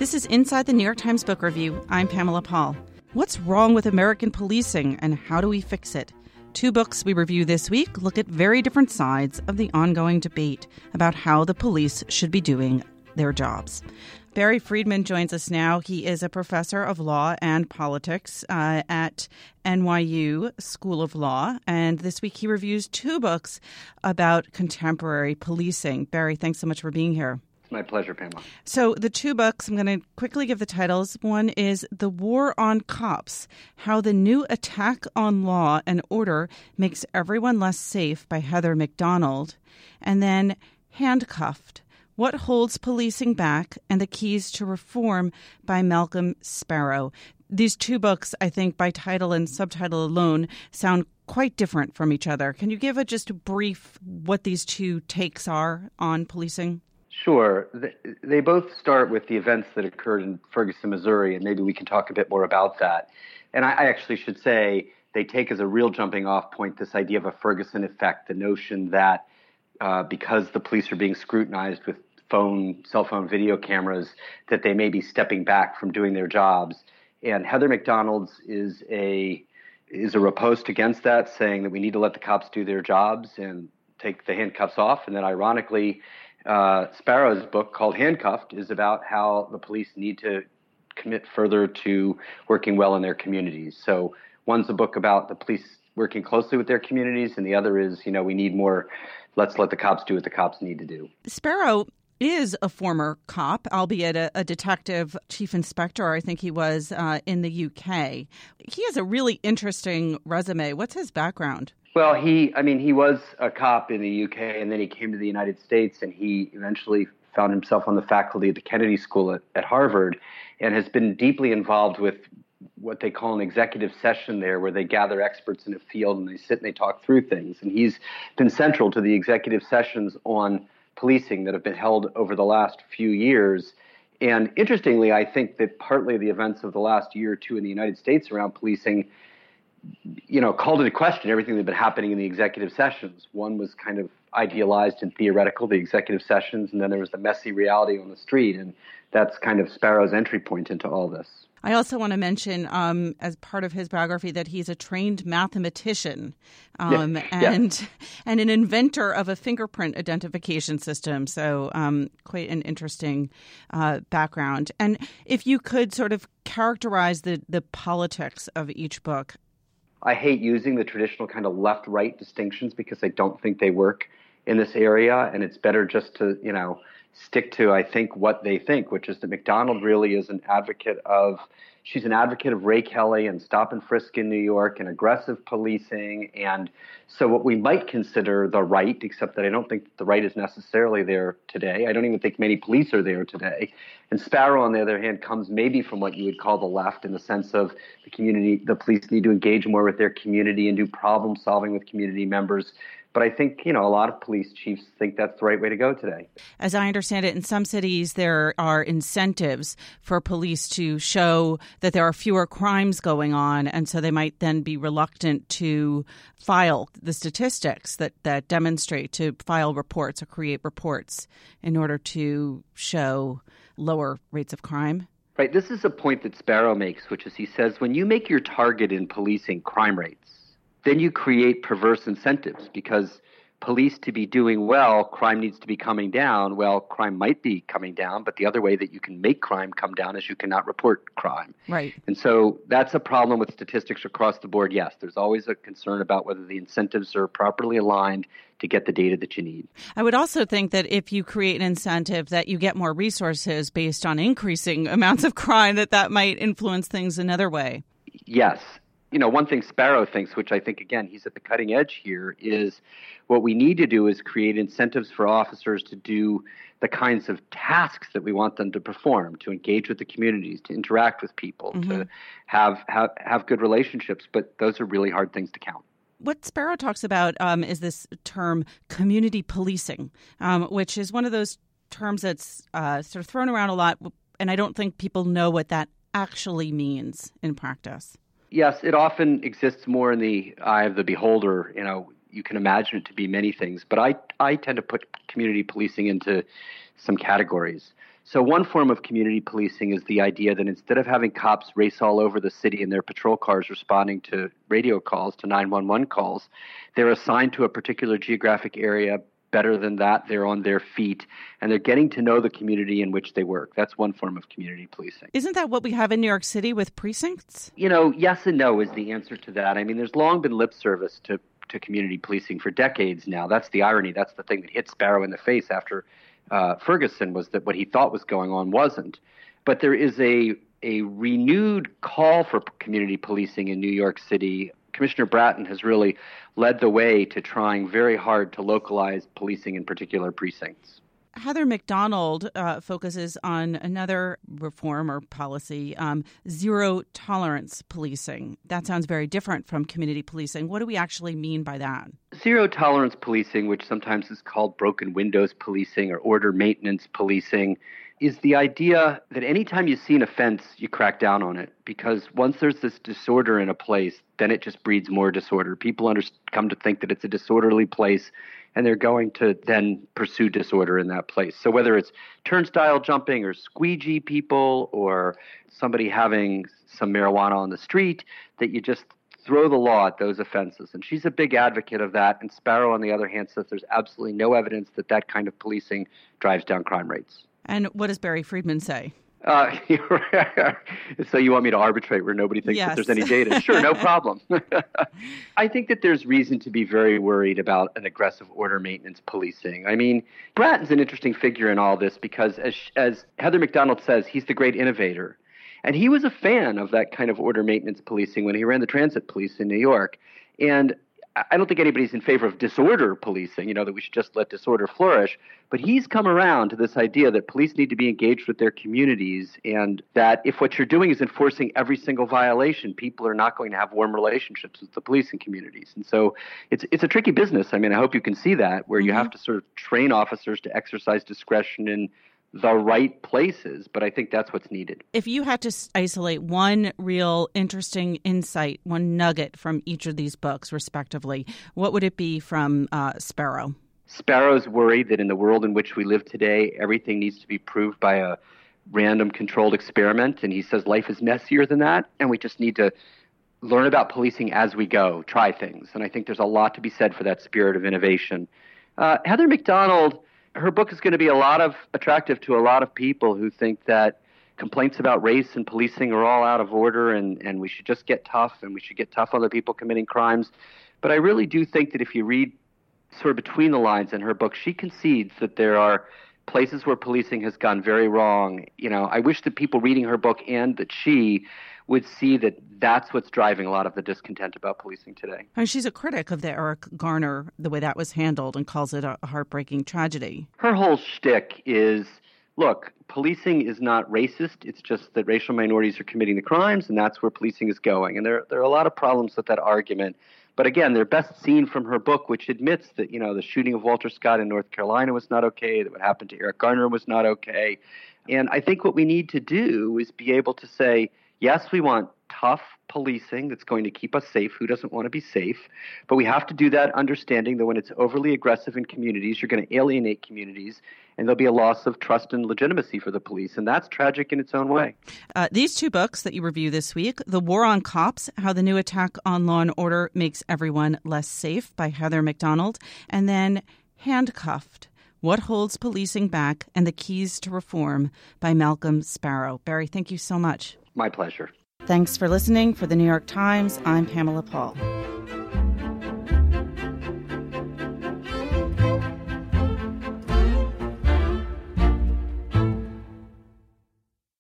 This is Inside the New York Times Book Review. I'm Pamela Paul. What's wrong with American policing and how do we fix it? Two books we review this week look at very different sides of the ongoing debate about how the police should be doing their jobs. Barry Friedman joins us now. He is a professor of law and politics at NYU School of Law. And this week he reviews two books about contemporary policing. Barry, thanks so much for being here. It's my pleasure, Pamela. So the two books, I'm going to quickly give the titles. One is The War on Cops, How the New Attack on Law and Order Makes Everyone Less Safe by Heather Mac Donald. And then Handcuffed, What Holds Policing Back and the Keys to Reform by Malcolm Sparrow. These two books, I think, by title and subtitle alone, sound quite different from each other. Can you give just a brief what these two takes are on policing? Sure. They both start with the events that occurred in Ferguson, Missouri, and maybe we can talk a bit more about that. And I actually should say they take as a real jumping off point this idea of a Ferguson effect, the notion that because the police are being scrutinized with cell phone video cameras, that they may be stepping back from doing their jobs. And Heather Mac Donald's is a riposte against that, saying that we need to let the cops do their jobs and take the handcuffs off. And then ironically, Sparrow's book called Handcuffed is about how the police need to commit further to working well in their communities. So one's a book about the police working closely with their communities, and the other is, we need more, let's let the cops do what the cops need to do. Sparrow is a former cop, albeit a detective chief inspector, I think he was, in the UK. He has a really interesting resume. What's his background? Well, he was a cop in the UK, and then he came to the United States, and he eventually found himself on the faculty at the Kennedy School at Harvard, and has been deeply involved with what they call an executive session there, where they gather experts in a field and they sit and they talk through things. And he's been central to the executive sessions on policing that have been held over the last few years. And interestingly, I think that partly the events of the last year or two in the United States around policing called into question everything that had been happening in the executive sessions. One was kind of idealized and theoretical, the executive sessions, and then there was the messy reality on the street. And that's kind of Sparrow's entry point into all this. I also want to mention, as part of his biography, that he's a trained mathematician and an inventor of a fingerprint identification system. So quite an interesting background. And if you could sort of characterize the politics of each book. I hate using the traditional kind of left-right distinctions because I don't think they work in this area, and it's better just to, stick to, I think, what they think, which is that Mac Donald really is she's an advocate of Ray Kelly and stop and frisk in New York and aggressive policing. And so what we might consider the right, except that I don't think the right is necessarily there today. I don't even think many police are there today. And Sparrow, on the other hand, comes maybe from what you would call the left in the sense of the police need to engage more with their community and do problem solving with community members. But I think, a lot of police chiefs think that's the right way to go today. As I understand it, in some cities, there are incentives for police to show that there are fewer crimes going on. And so they might then be reluctant to file the statistics that demonstrate, to file reports or create reports in order to show lower rates of crime. Right. This is a point that Sparrow makes, which is he says, when you make your target in policing crime rates, then you create perverse incentives because police to be doing well, crime needs to be coming down. Well, crime might be coming down, but the other way that you can make crime come down is you cannot report crime. Right. And so that's a problem with statistics across the board. Yes, there's always a concern about whether the incentives are properly aligned to get the data that you need. I would also think that if you create an incentive that you get more resources based on increasing amounts of crime, that might influence things another way. Yes. One thing Sparrow thinks, which I think, again, he's at the cutting edge here, is what we need to do is create incentives for officers to do the kinds of tasks that we want them to perform, to engage with the communities, to interact with people, to have good relationships. But those are really hard things to count. What Sparrow talks about is this term community policing, which is one of those terms that's sort of thrown around a lot. And I don't think people know what that actually means in practice. Yes, it often exists more in the eye of the beholder. You can imagine it to be many things, but I tend to put community policing into some categories. So one form of community policing is the idea that instead of having cops race all over the city in their patrol cars responding to radio calls, to 911 calls, they're assigned to a particular geographic area. Better than that, they're on their feet, and they're getting to know the community in which they work. That's one form of community policing. Isn't that what we have in New York City with precincts? Yes and no is the answer to that. I mean, there's long been lip service to community policing for decades now. That's the irony. That's the thing that hit Sparrow in the face after Ferguson, was that what he thought was going on wasn't. But there is a renewed call for community policing in New York City. Commissioner Bratton has really led the way to trying very hard to localize policing in particular precincts. Heather Mac Donald focuses on another reform or policy, zero tolerance policing. That sounds very different from community policing. What do we actually mean by that? Zero tolerance policing, which sometimes is called broken windows policing or order maintenance policing, is the idea that anytime you see an offense, you crack down on it. Because once there's this disorder in a place, then it just breeds more disorder. People come to think that it's a disorderly place, and they're going to then pursue disorder in that place. So whether it's turnstile jumping or squeegee people or somebody having some marijuana on the street, that you just throw the law at those offenses. And she's a big advocate of that. And Sparrow, on the other hand, says there's absolutely no evidence that that kind of policing drives down crime rates. And what does Barry Friedman say? So you want me to arbitrate where nobody thinks Yes. that there's any data? Sure, no problem. I think that there's reason to be very worried about an aggressive order maintenance policing. I mean, Bratton's an interesting figure in all this because, as Heather Mac Donald says, he's the great innovator. And he was a fan of that kind of order maintenance policing when he ran the transit police in New York. And I don't think anybody's in favor of disorder policing, that we should just let disorder flourish. But he's come around to this idea that police need to be engaged with their communities, and that if what you're doing is enforcing every single violation, people are not going to have warm relationships with the policing communities. And so it's a tricky business. I mean, I hope you can see that, where you have to sort of train officers to exercise discretion in the right places, but I think that's what's needed. If you had to isolate one real interesting insight, one nugget from each of these books, respectively, what would it be from Sparrow? Sparrow's worried that in the world in which we live today, everything needs to be proved by a random controlled experiment, and he says life is messier than that, and we just need to learn about policing as we go, try things, and I think there's a lot to be said for that spirit of innovation. Heather Mac Donald, her book is going to be attractive to a lot of people who think that complaints about race and policing are all out of order and we should just get tough and we should get tough on the people committing crimes. But I really do think that if you read sort of between the lines in her book, she concedes that there are places where policing has gone very wrong. I wish that people reading her book and that she would see that that's what's driving a lot of the discontent about policing today. And she's a critic of the Eric Garner, the way that was handled, and calls it a heartbreaking tragedy. Her whole shtick is, look, policing is not racist. It's just that racial minorities are committing the crimes, and that's where policing is going. And there are a lot of problems with that argument. But again, they're best seen from her book, which admits that, the shooting of Walter Scott in North Carolina was not okay, that what happened to Eric Garner was not okay. And I think what we need to do is be able to say, yes, we want tough policing that's going to keep us safe. Who doesn't want to be safe? But we have to do that understanding that when it's overly aggressive in communities, you're going to alienate communities, and there'll be a loss of trust and legitimacy for the police. And that's tragic in its own way. These two books that you review this week, The War on Cops, How the New Attack on Law and Order Makes Everyone Less Safe by Heather Mac Donald, and then Handcuffed, What Holds Policing Back and the Keys to Reform by Malcolm Sparrow. Barry, thank you so much. My pleasure. Thanks for listening. For the New York Times, I'm Pamela Paul.